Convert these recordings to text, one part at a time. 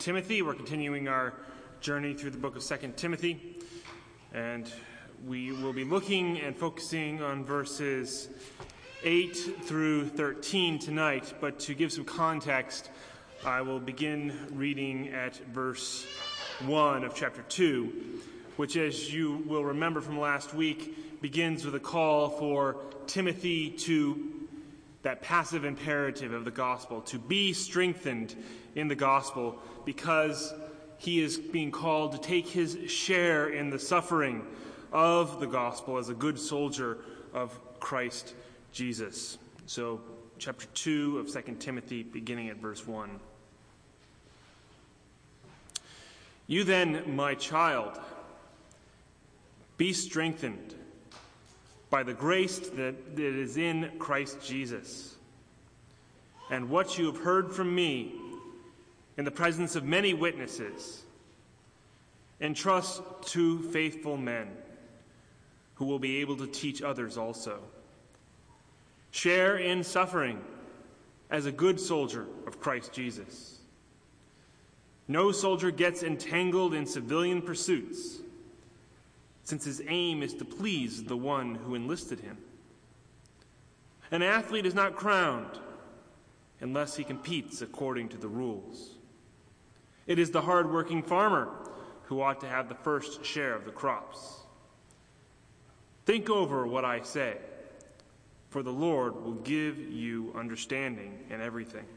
Timothy. We're continuing our journey through the book of 2 Timothy, and we will be looking and focusing on verses 8 through 13 tonight. But to give some context, I will begin reading at verse 1 of chapter 2, which, as you will remember from last week, begins with a call for Timothy to that passive imperative of the gospel, to be strengthened in the gospel, because he is being called to take his share in the suffering of the gospel as a good soldier of Christ Jesus. So, chapter 2 of 2 Timothy, beginning at verse 1. You then, my child, be strengthened by the grace that is in Christ Jesus. And what you have heard from me in the presence of many witnesses, entrust to faithful men who will be able to teach others also. Share in suffering as a good soldier of Christ Jesus. No soldier gets entangled in civilian pursuits, since his aim is to please the one who enlisted him. An athlete is not crowned unless he competes according to the rules. It is the hard-working farmer who ought to have the first share of the crops. Think over what I say, for the Lord will give you understanding in everything.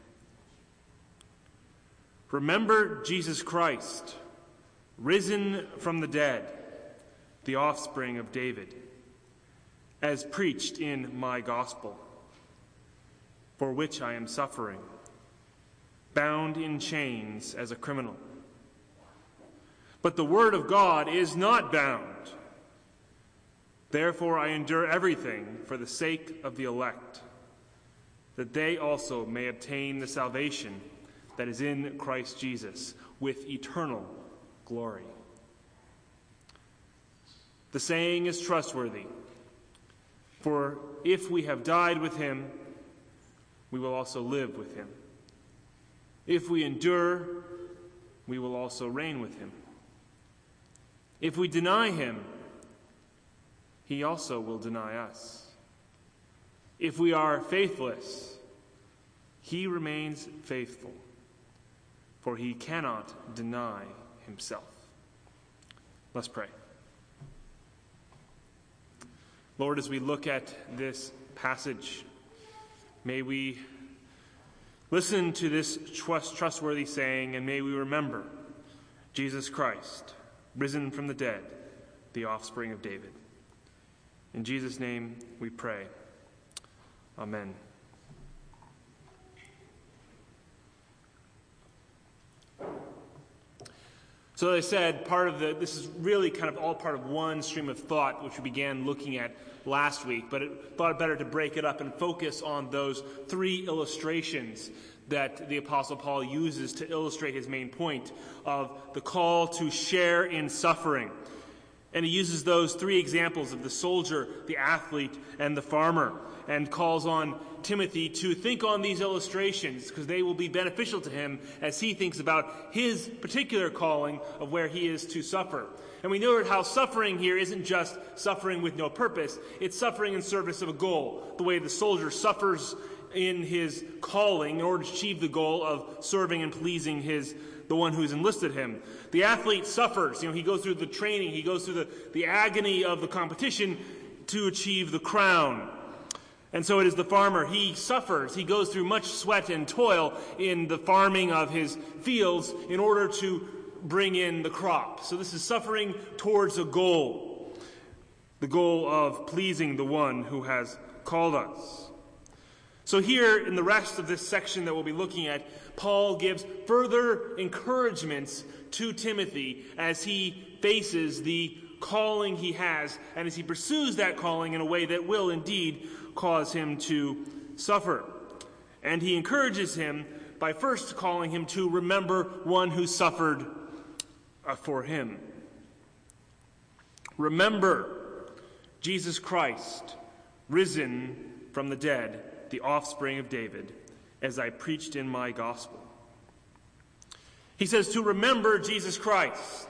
Remember Jesus Christ, risen from the dead, the offspring of David, as preached in my gospel, for which I am suffering, bound in chains as a criminal. But the word of God is not bound. Therefore I endure everything for the sake of the elect, that they also may obtain the salvation that is in Christ Jesus with eternal glory. The saying is trustworthy, for if we have died with him, we will also live with him. If we endure, we will also reign with him. If we deny him, he also will deny us. If we are faithless, he remains faithful, for he cannot deny himself. Let's pray. Lord, as we look at this passage, may we listen to this trustworthy saying, and may we remember Jesus Christ, risen from the dead, the offspring of David. In Jesus' name we pray. Amen. So as I said, this is really kind of all part of one stream of thought, which we began looking at last week, but it thought it better to break it up and focus on those three illustrations that the Apostle Paul uses to illustrate his main point of the call to share in suffering. And he uses those three examples of the soldier, the athlete, and the farmer, and calls on Timothy to think on these illustrations because they will be beneficial to him as he thinks about his particular calling of where he is to suffer. And we noted how suffering here isn't just suffering with no purpose, it's suffering in service of a goal. The way the soldier suffers in his calling in order to achieve the goal of serving and pleasing the one who's enlisted him. The athlete suffers. He goes through the training, he goes through the agony of the competition to achieve the crown. And so it is the farmer. He suffers. He goes through much sweat and toil in the farming of his fields in order to bring in the crop. So this is suffering towards a goal, the goal of pleasing the one who has called us. So here in the rest of this section that we'll be looking at, Paul gives further encouragements to Timothy as he faces the calling he has and as he pursues that calling in a way that will indeed cause him to suffer. And he encourages him by first calling him to remember one who suffered for him. Remember Jesus Christ, risen from the dead, the offspring of David, as I preached in my gospel. He says to remember Jesus Christ.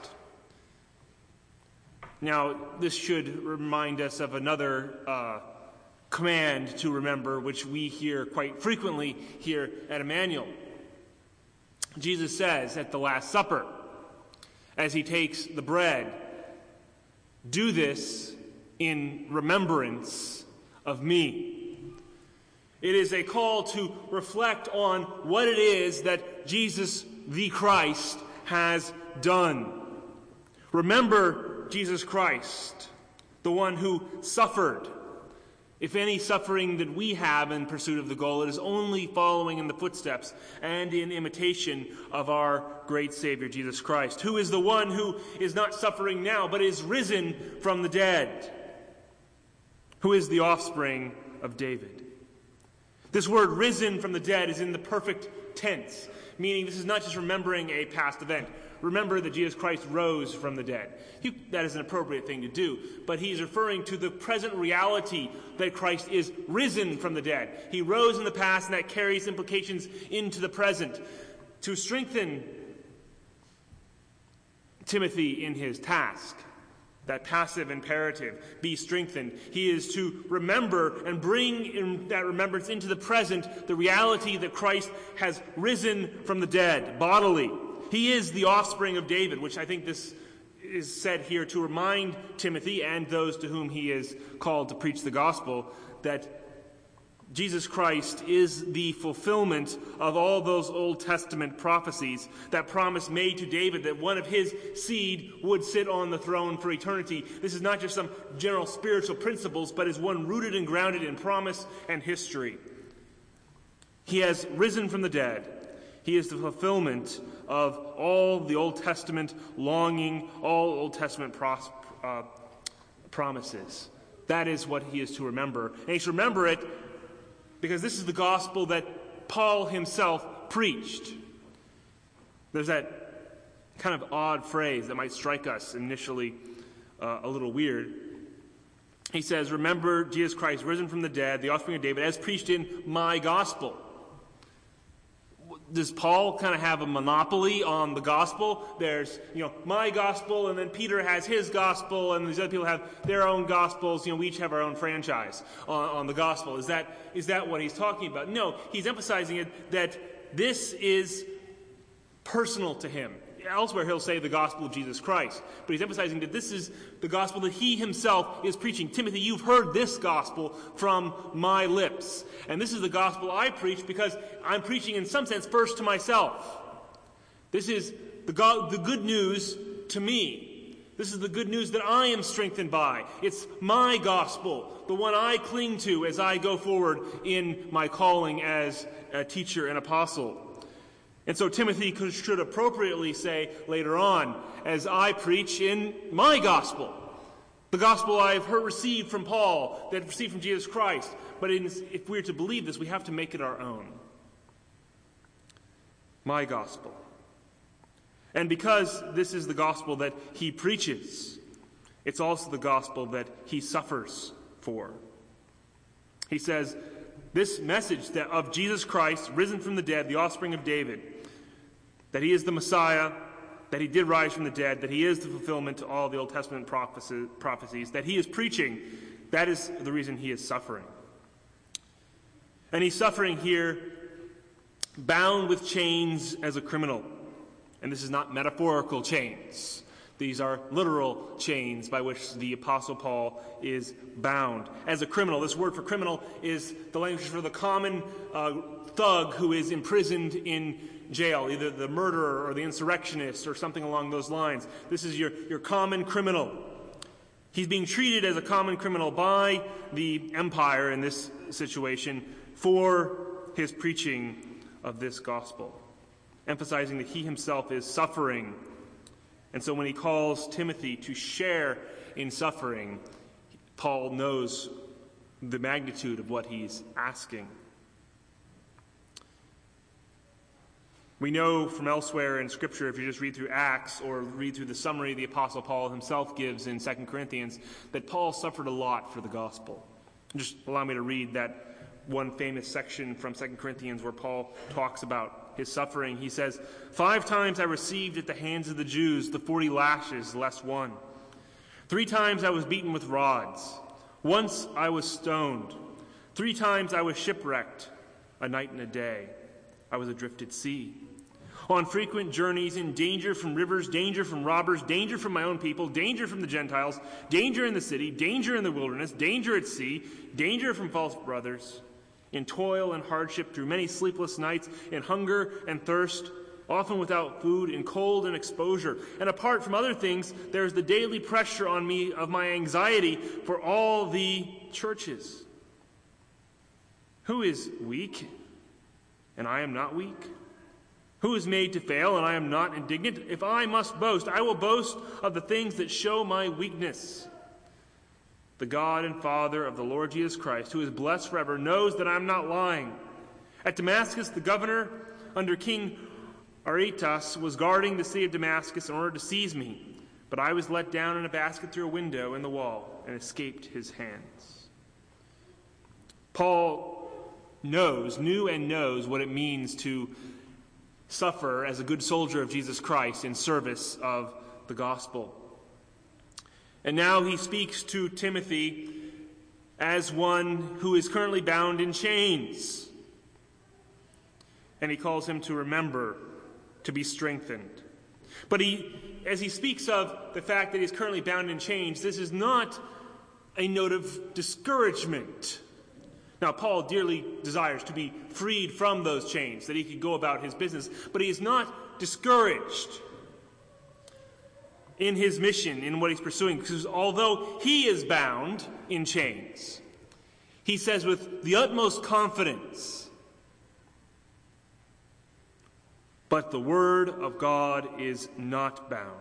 Now, this should remind us of another command to remember, which we hear quite frequently here at Emmanuel. Jesus says at the Last Supper, as he takes the bread, "Do this in remembrance of me." It is a call to reflect on what it is that Jesus the Christ has done. Remember Jesus Christ, the one who suffered. If any suffering that we have in pursuit of the goal, it is only following in the footsteps and in imitation of our great Savior, Jesus Christ, who is the one who is not suffering now, but is risen from the dead, who is the offspring of David. This word risen from the dead is in the perfect tense, meaning this is not just remembering a past event. Remember that Jesus Christ rose from the dead. That is an appropriate thing to do, but he's referring to the present reality that Christ is risen from the dead. He rose in the past, and that carries implications into the present. To strengthen Timothy in his task, that passive imperative, be strengthened, he is to remember and bring in that remembrance into the present the reality that Christ has risen from the dead bodily. He is the offspring of David, which I think this is said here to remind Timothy and those to whom he is called to preach the gospel that Jesus Christ is the fulfillment of all those Old Testament prophecies, that promise made to David that one of his seed would sit on the throne for eternity. This is not just some general spiritual principles, but is one rooted and grounded in promise and history. He has risen from the dead. He is the fulfillment of all the Old Testament longing, all Old Testament promises. That is what he is to remember. And he should remember it because this is the gospel that Paul himself preached. There's that kind of odd phrase that might strike us initially a little weird. He says, "Remember Jesus Christ, risen from the dead, the offspring of David, as preached in my gospel." Does Paul kind of have a monopoly on the gospel? There's, my gospel, and then Peter has his gospel, and these other people have their own gospels. We each have our own franchise on the gospel. Is that what he's talking about? No, he's emphasizing it that this is personal to him. Elsewhere he'll say the gospel of Jesus Christ, but he's emphasizing that this is the gospel that he himself is preaching. Timothy, you've heard this gospel from my lips, and this is the gospel I preach because I'm preaching in some sense first to myself. This is the good news to me. This is the good news that I am strengthened by. It's my gospel, the one I cling to as I go forward in my calling as a teacher and apostle. And so Timothy should appropriately say later on, as I preach in my gospel, the gospel I've received from Paul, that I've received from Jesus Christ. But if we're to believe this, we have to make it our own. My gospel. And because this is the gospel that he preaches, it's also the gospel that he suffers for. He says, this message of Jesus Christ, risen from the dead, the offspring of David, that he is the Messiah, that he did rise from the dead, that he is the fulfillment to all the Old Testament prophecies, that he is preaching, that is the reason he is suffering. And he's suffering here bound with chains as a criminal. And this is not metaphorical chains. These are literal chains by which the Apostle Paul is bound. As a criminal, this word for criminal is the language for the common thug who is imprisoned in jail, either the murderer or the insurrectionist or something along those lines. This is your common criminal. He's being treated as a common criminal by the empire in this situation for his preaching of this gospel, emphasizing that he himself is suffering. And so when he calls Timothy to share in suffering, Paul knows the magnitude of what he's asking. We know from elsewhere in Scripture, if you just read through Acts or read through the summary the Apostle Paul himself gives in 2 Corinthians, that Paul suffered a lot for the gospel. Just allow me to read that one famous section from 2 Corinthians where Paul talks about his suffering. He says, 5 times I received at the hands of the Jews the 40 lashes less one. 3 times I was beaten with rods. Once I was stoned. 3 times I was shipwrecked. A night and a day I was adrift at sea. On frequent journeys, in danger from rivers, danger from robbers, danger from my own people, danger from the Gentiles, danger in the city, danger in the wilderness, danger at sea, danger from false brothers, in toil and hardship, through many sleepless nights, in hunger and thirst, often without food, in cold and exposure. And apart from other things, there is the daily pressure on me of my anxiety for all the churches. Who is weak, and I am not weak? Who is made to fail, and I am not indignant? If I must boast, I will boast of the things that show my weakness. The God and Father of the Lord Jesus Christ, who is blessed forever, knows that I am not lying. At Damascus, the governor under King Aretas was guarding the city of Damascus in order to seize me, but I was let down in a basket through a window in the wall and escaped his hands. Paul knew and knows what it means to suffer as a good soldier of Jesus Christ in service of the gospel. And now he speaks to Timothy as one who is currently bound in chains. And he calls him to remember, to be strengthened. But as he speaks of the fact that he's currently bound in chains, this is not a note of discouragement. Now, Paul dearly desires to be freed from those chains, that he could go about his business, but he is not discouraged in his mission, in what he's pursuing, because although he is bound in chains, he says with the utmost confidence, but the word of God is not bound.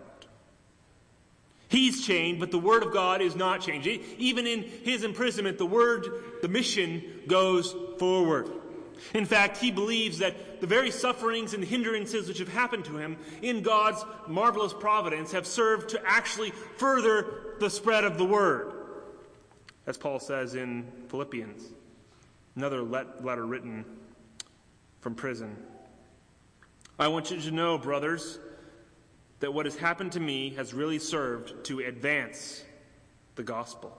He's chained, but the word of God is not changed. Even in his imprisonment, the mission goes forward. In fact, he believes that the very sufferings and hindrances which have happened to him in God's marvelous providence have served to actually further the spread of the word. As Paul says in Philippians, another letter written from prison. I want you to know, brothers, that what has happened to me has really served to advance the gospel.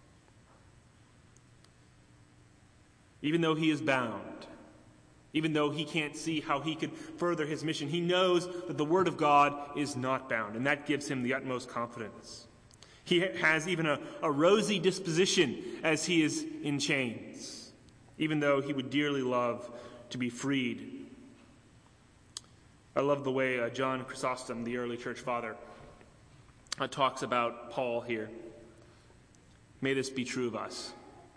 Even though he is bound, even though he can't see how he could further his mission, he knows that the word of God is not bound, and that gives him the utmost confidence. He has even a rosy disposition as he is in chains, even though he would dearly love to be freed. I love the way John Chrysostom, the early church father, talks about Paul here. May this be true of us.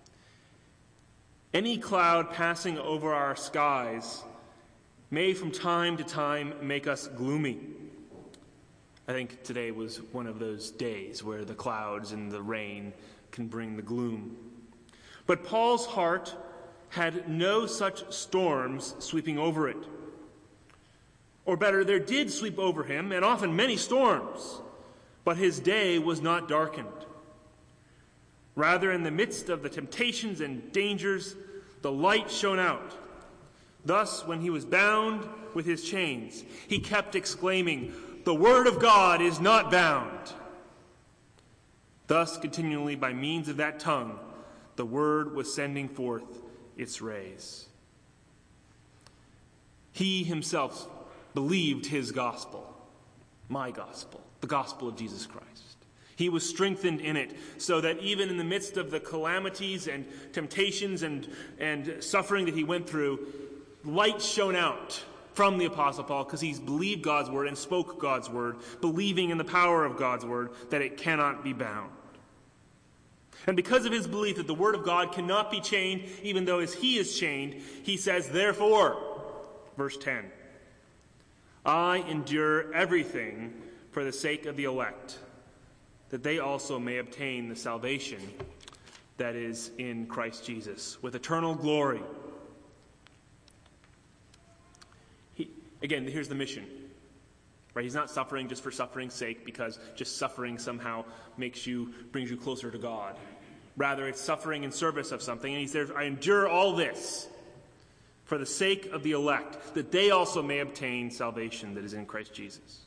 Any cloud passing over our skies may from time to time make us gloomy. I think today was one of those days where the clouds and the rain can bring the gloom. But Paul's heart had no such storms sweeping over it. Or better, there did sweep over him, and often many storms, but his day was not darkened. Rather, in the midst of the temptations and dangers, the light shone out. Thus, when he was bound with his chains, he kept exclaiming, "The word of God is not bound." Thus, continually, by means of that tongue, the word was sending forth its rays. He himself believed his gospel, my gospel, the gospel of Jesus Christ. He was strengthened in it, so that even in the midst of the calamities and temptations and suffering that he went through, light shone out from the Apostle Paul, because he believed God's word and spoke God's word, believing in the power of God's word, that it cannot be bound. And because of his belief that the word of God cannot be chained, even though as he is chained, he says, therefore, verse 10, I endure everything for the sake of the elect, that they also may obtain the salvation that is in Christ Jesus, with eternal glory. Again, here's the mission. Right? He's not suffering just for suffering's sake, because just suffering somehow brings you closer to God. Rather, it's suffering in service of something. And he says, I endure all this for the sake of the elect, that they also may obtain salvation that is in Christ Jesus.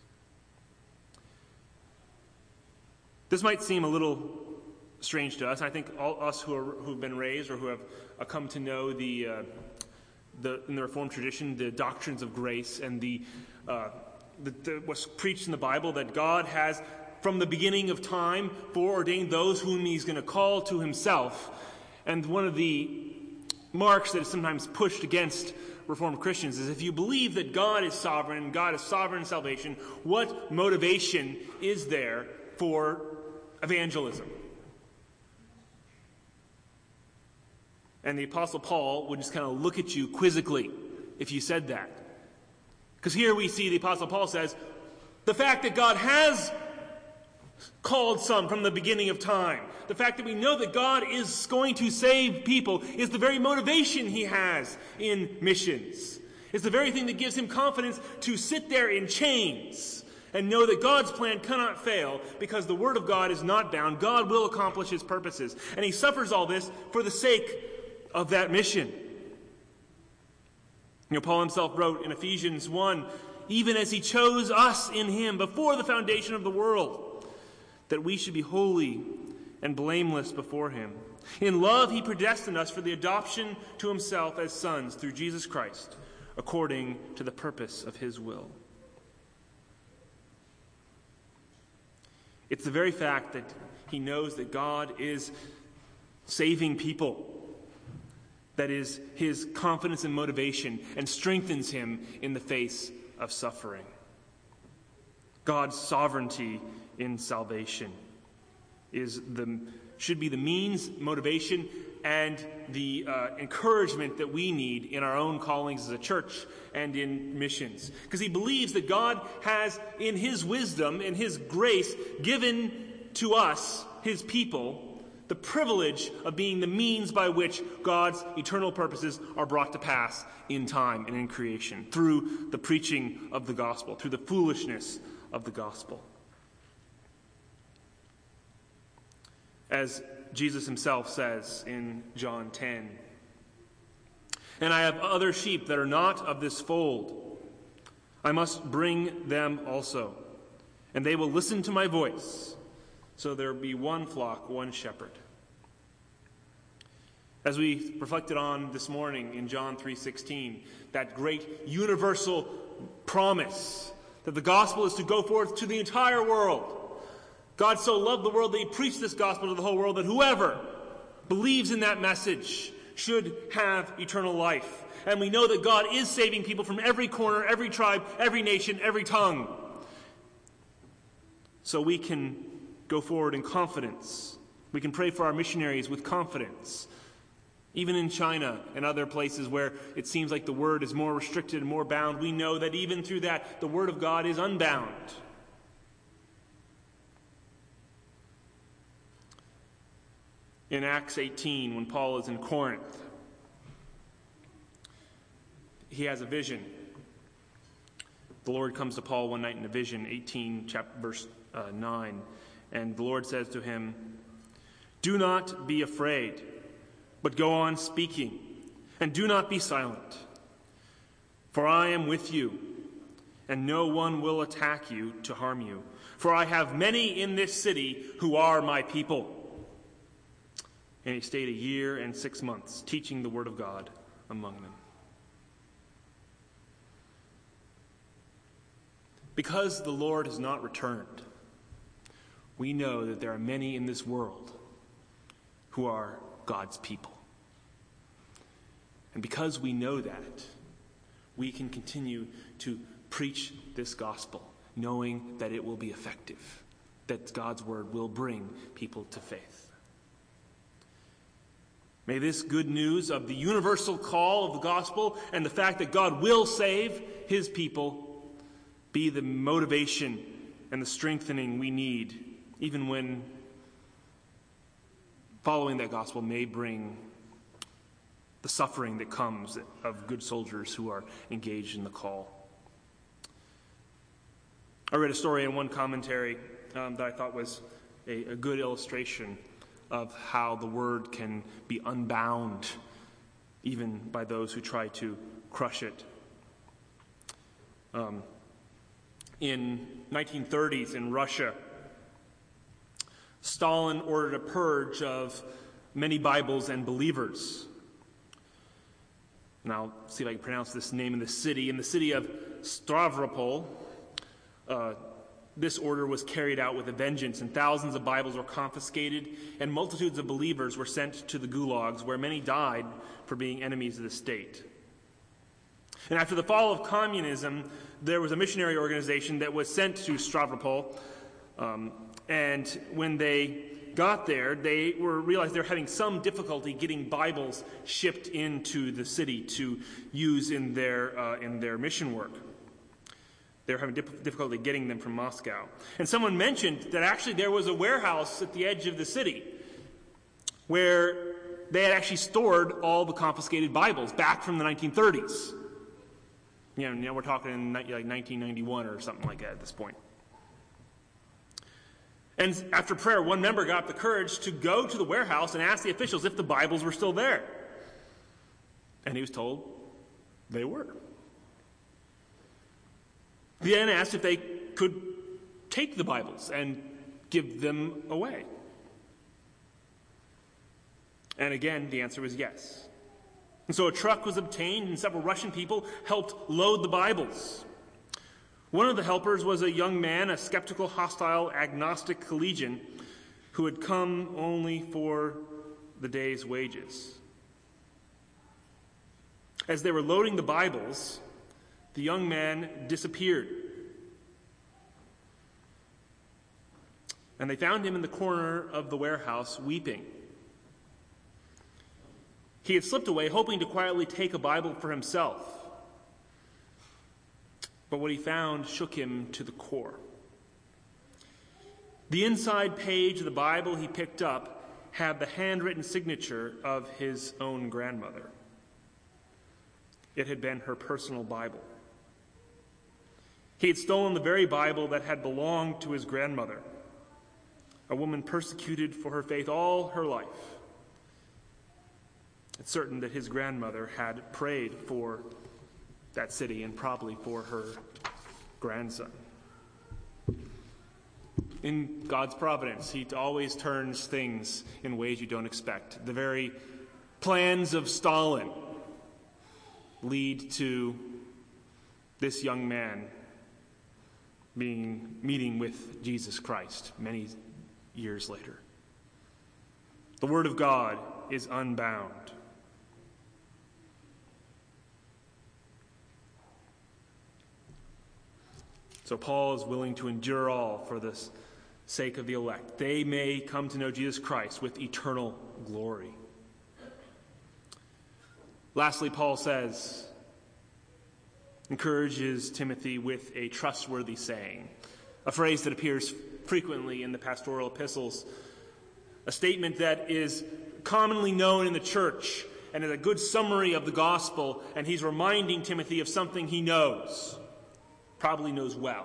This might seem a little strange to us. I think all us who've been raised or who have come to know in the Reformed tradition, the doctrines of grace and what's preached in the Bible, that God has, from the beginning of time, foreordained those whom he's going to call to himself. And one of the marks that is sometimes pushed against Reformed Christians is, if you believe that God is sovereign in salvation, what motivation is there for evangelism? And the Apostle Paul would just kind of look at you quizzically if you said that. Because here we see the Apostle Paul says, the fact that God has called some from the beginning of time, the fact that we know that God is going to save people, is the very motivation he has in missions. It's the very thing that gives him confidence to sit there in chains and know that God's plan cannot fail, because the Word of God is not bound. God will accomplish his purposes. And he suffers all this for the sake of that mission. Paul himself wrote in Ephesians 1, even as he chose us in him before the foundation of the world, that we should be holy and blameless before him. In love he predestined us for the adoption to himself as sons through Jesus Christ, according to the purpose of his will. It's the very fact that he knows that God is saving people that is his confidence and motivation, and strengthens him in the face of suffering. God's sovereignty in salvation should be the means, motivation, and the encouragement that we need in our own callings as a church and in missions. Because he believes that God has, in his wisdom and his grace, given to us, his people, the privilege of being the means by which God's eternal purposes are brought to pass in time and in creation, through the preaching of the gospel, through the foolishness of the gospel. As Jesus himself says in John 10, "And I have other sheep that are not of this fold. I must bring them also, and they will listen to my voice. So there be one flock, one shepherd." As we reflected on this morning in John 3:16, that great universal promise that the gospel is to go forth to the entire world. God so loved the world that he preached this gospel to the whole world, that whoever believes in that message should have eternal life. And we know that God is saving people from every corner, every tribe, every nation, every tongue. So we can go forward in confidence. We can pray for our missionaries with confidence. Even in China and other places where it seems like the word is more restricted and more bound, we know that even through that, the word of God is unbound. In Acts 18, when Paul is in Corinth, he has a vision. The Lord comes to Paul one night in a vision, 18, verse 9, and the Lord says to him, "Do not be afraid, but go on speaking, and do not be silent. For I am with you, and no one will attack you to harm you. For I have many in this city who are my people." And he stayed 1 year and 6 months, teaching the word of God among them. Because the Lord has not returned, we know that there are many in this world who are God's people. And because we know that, we can continue to preach this gospel, knowing that it will be effective, that God's word will bring people to faith. May this good news of the universal call of the gospel and the fact that God will save his people be the motivation and the strengthening we need, even when following that gospel may bring the suffering that comes of good soldiers who are engaged in the call. I read a story in one commentary that I thought was a good illustration of how the word can be unbound even by those who try to crush it. In 1930s in Russia, Stalin ordered a purge of many Bibles and believers. And I'll see if I can pronounce this name in the city. In the city of Stavropol, this order was carried out with a vengeance, and thousands of Bibles were confiscated, and multitudes of believers were sent to the gulags, where many died for being enemies of the state. And after the fall of communism, there was a missionary organization that was sent to Stavropol, and when they got there, they realized they were having some difficulty getting Bibles shipped into the city to use in their mission work. They were having difficulty getting them from Moscow. And someone mentioned that actually there was a warehouse at the edge of the city where they had actually stored all the confiscated Bibles back from the 1930s. Now we're talking like 1991 or something like that at this point. And after prayer, one member got the courage to go to the warehouse and ask the officials if the Bibles were still there. And he was told they were. He then asked if they could take the Bibles and give them away. And again, the answer was yes. And so a truck was obtained, and several Russian people helped load the Bibles. One of the helpers was a young man, a skeptical, hostile, agnostic collegian who had come only for the day's wages. As they were loading the Bibles, the young man disappeared. And they found him in the corner of the warehouse weeping. He had slipped away, hoping to quietly take a Bible for himself. But what he found shook him to the core. The inside page of the Bible he picked up had the handwritten signature of his own grandmother. It had been her personal Bible. He had stolen the very Bible that had belonged to his grandmother, a woman persecuted for her faith all her life. It's certain that his grandmother had prayed for that city and probably for her grandson. In God's providence, he always turns things in ways you don't expect. The very plans of Stalin lead to this young man meeting with Jesus Christ many years later. The Word of God is unbound. So Paul is willing to endure all for the sake of the elect. They may come to know Jesus Christ with eternal glory. Lastly, Paul encourages Timothy with a trustworthy saying, a phrase that appears frequently in the pastoral epistles, a statement that is commonly known in the church and is a good summary of the gospel, and he's reminding Timothy of something he knows. Probably knows well.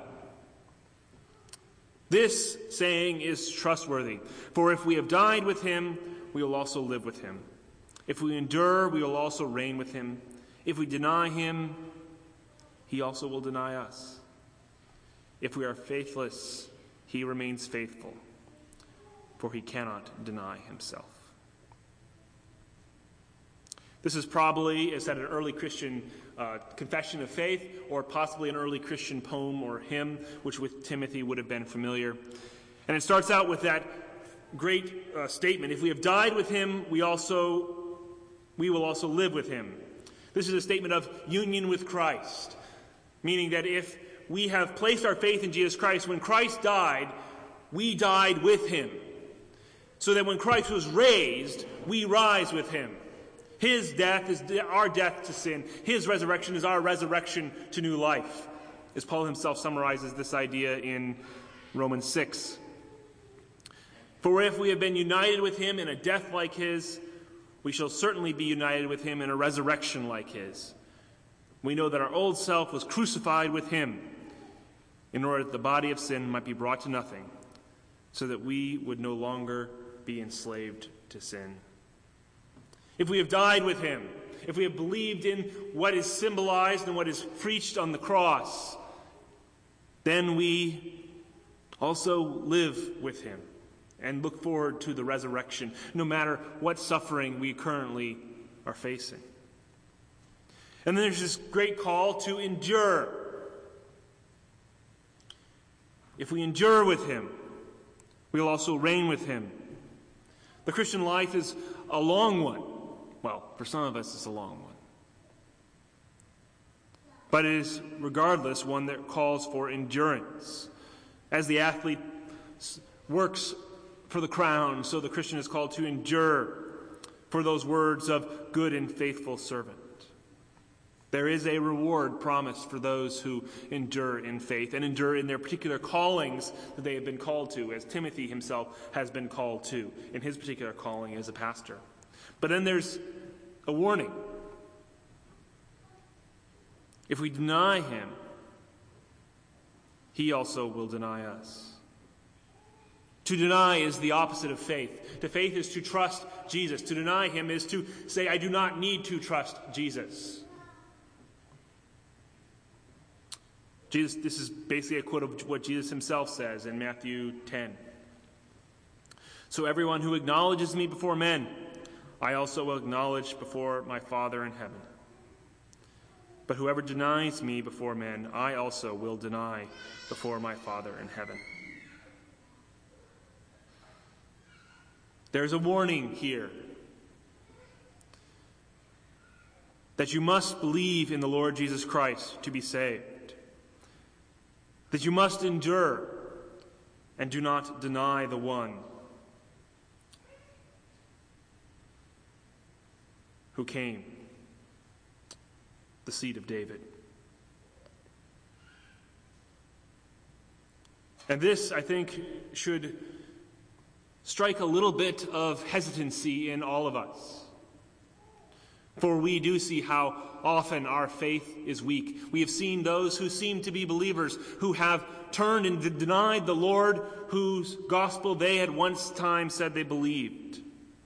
This saying is trustworthy. For if we have died with him, we will also live with him. If we endure, we will also reign with him. If we deny him, he also will deny us. If we are faithless, he remains faithful, for he cannot deny himself. This is probably, as said, an early Christian confession of faith, or possibly an early Christian poem or hymn, which with Timothy would have been familiar. And it starts out with that great statement, if we have died with him, we will also live with him. This is a statement of union with Christ, meaning that if we have placed our faith in Jesus Christ, when Christ died, we died with him. So that when Christ was raised, we rise with him. His death is our death to sin. His resurrection is our resurrection to new life, as Paul himself summarizes this idea in Romans 6. For if we have been united with him in a death like his, we shall certainly be united with him in a resurrection like his. We know that our old self was crucified with him in order that the body of sin might be brought to nothing, so that we would no longer be enslaved to sin. If we have died with him, if we have believed in what is symbolized and what is preached on the cross, then we also live with him and look forward to the resurrection, no matter what suffering we currently are facing. And then there's this great call to endure. If we endure with him, we'll also reign with him. The Christian life is a long one. Well, for some of us, it's a long one. But it is, regardless, one that calls for endurance. As the athlete works for the crown, so the Christian is called to endure for those words of good and faithful servant. There is a reward promised for those who endure in faith and endure in their particular callings that they have been called to, as Timothy himself has been called to in his particular calling as a pastor. But then there's a warning. If we deny him, he also will deny us. To deny is the opposite of faith. To faith is to trust Jesus. To deny him is to say, I do not need to trust Jesus. This is basically a quote of what Jesus himself says in Matthew 10. So everyone who acknowledges me before men, I also will acknowledge before my Father in heaven. But whoever denies me before men, I also will deny before my Father in heaven. There's a warning here that you must believe in the Lord Jesus Christ to be saved. That you must endure and do not deny the one who came, the seed of David. And this, I think, should strike a little bit of hesitancy in all of us. For we do see how often our faith is weak. We have seen those who seem to be believers who have turned and denied the Lord whose gospel they had once time said they believed.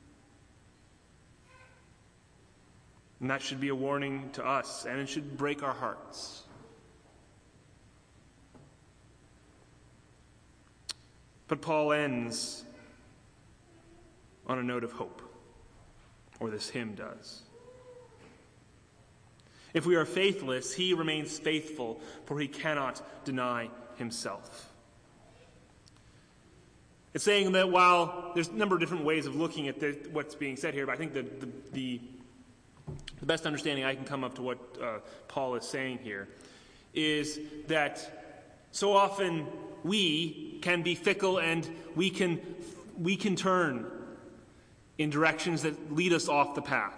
And that should be a warning to us, and it should break our hearts. But Paul ends on a note of hope, or this hymn does. If we are faithless, he remains faithful, for he cannot deny himself. It's saying that while there's a number of different ways of looking at what's being said here, but I think the best understanding I can come up to what Paul is saying here is that so often we can be fickle and we can turn in directions that lead us off the path.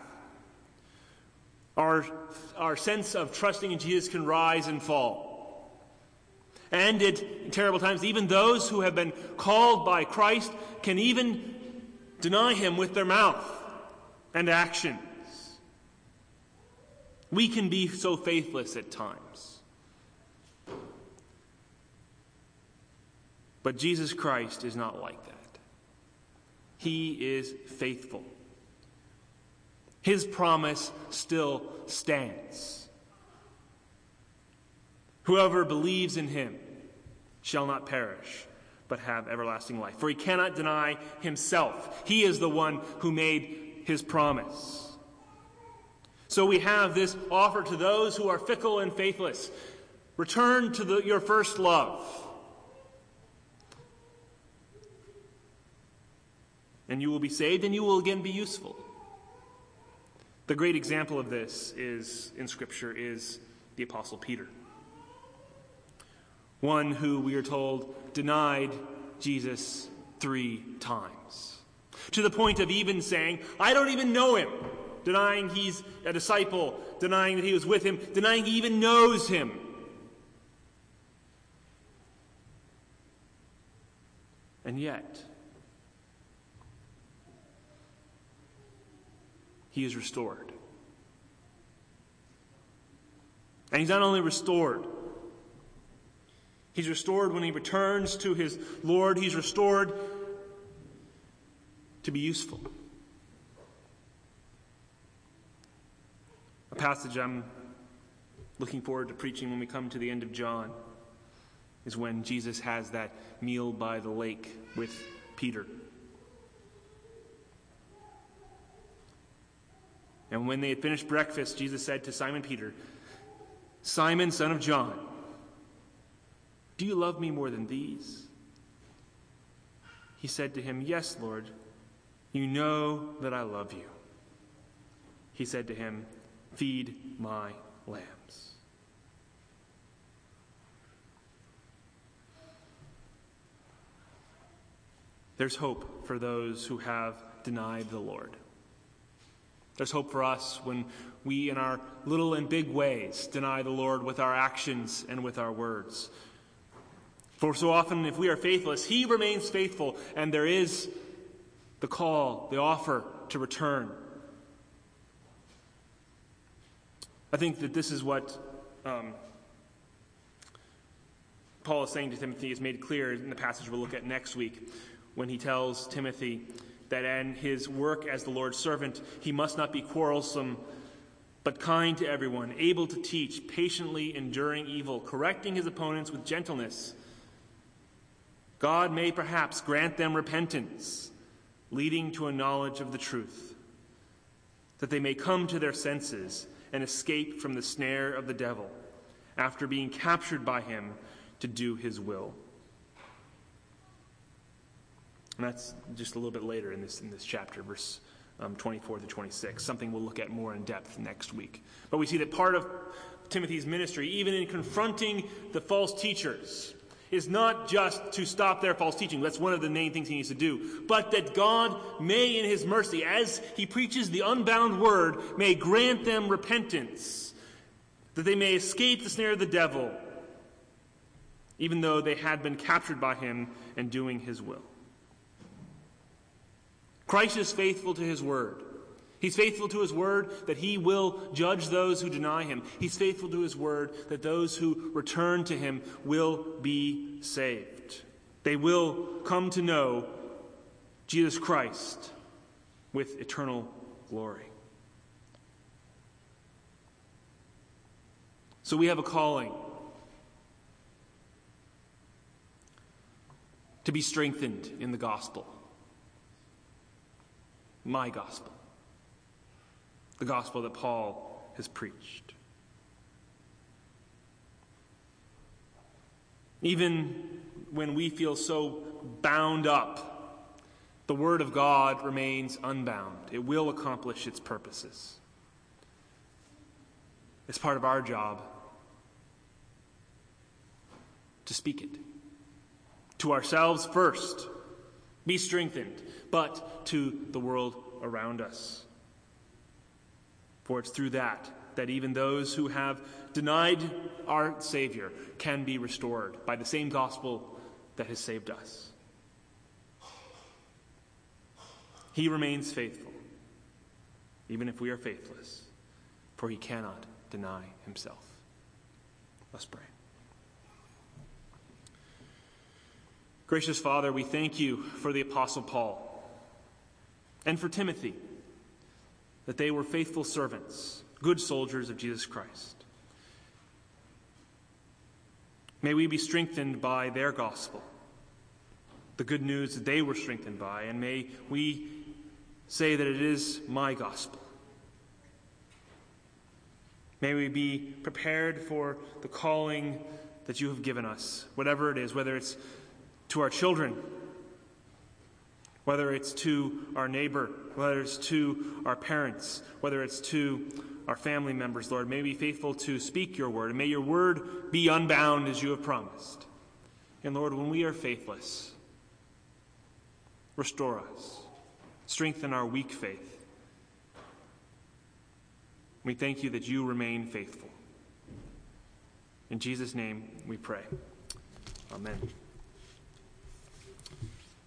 Our sense of trusting in Jesus can rise and fall. And in terrible times, even those who have been called by Christ can even deny him with their mouth and actions. We can be so faithless at times. But Jesus Christ is not like that. He is faithful. His promise still stands. Whoever believes in him shall not perish, but have everlasting life. For he cannot deny himself. He is the one who made his promise. So we have this offer to those who are fickle and faithless. Return to your first love. And you will be saved, and you will again be useful. The great example of this in Scripture is the Apostle Peter. One who, we are told, denied Jesus 3 times. To the point of even saying, I don't even know him. Denying he's a disciple, denying that he was with him, denying he even knows him. And yet, he is restored. And he's not only restored, he's restored when he returns to his Lord. He's restored to be useful. A passage I'm looking forward to preaching when we come to the end of John is when Jesus has that meal by the lake with Peter. And when they had finished breakfast, Jesus said to Simon Peter, "Simon, son of John, do you love me more than these?" He said to him, "Yes, Lord, you know that I love you." He said to him, "Feed my lambs." There's hope for those who have denied the Lord. There's hope for us when we, in our little and big ways, deny the Lord with our actions and with our words. For so often, if we are faithless, he remains faithful, and there is the call, the offer to return. I think that this is what Paul is saying to Timothy is made clear in the passage we'll look at next week, when he tells Timothy that in his work as the Lord's servant, he must not be quarrelsome, but kind to everyone, able to teach, patiently enduring evil, correcting his opponents with gentleness. God may perhaps grant them repentance, leading to a knowledge of the truth, that they may come to their senses and escape from the snare of the devil, after being captured by him to do his will. And that's just a little bit later in this chapter, verse 24 to 26, something we'll look at more in depth next week. But we see that part of Timothy's ministry, even in confronting the false teachers, is not just to stop their false teaching. That's one of the main things he needs to do. But that God may, in his mercy, as he preaches the unbound word, may grant them repentance, that they may escape the snare of the devil, even though they had been captured by him and doing his will. Christ is faithful to his word. He's faithful to his word that he will judge those who deny him. He's faithful to his word that those who return to him will be saved. They will come to know Jesus Christ with eternal glory. So we have a calling to be strengthened in the gospel. My gospel. The gospel that Paul has preached. Even when we feel so bound up, the word of God remains unbound. It will accomplish its purposes. It's part of our job to speak it. To ourselves first, be strengthened, but to the world around us. For it's through that even those who have denied our Savior can be restored by the same gospel that has saved us. He remains faithful, even if we are faithless, for he cannot deny himself. Let's pray. Gracious Father, we thank you for the Apostle Paul and for Timothy, that they were faithful servants, good soldiers of Jesus Christ. May we be strengthened by their gospel, the good news that they were strengthened by, and may we say that it is my gospel. May we be prepared for the calling that you have given us, whatever it is, whether it's to our children, whether it's to our neighbor, whether it's to our parents, whether it's to our family members, Lord. May we be faithful to speak your word, and may your word be unbound as you have promised. And Lord, when we are faithless, restore us, strengthen our weak faith. We thank you that you remain faithful. In Jesus' name we pray. Amen.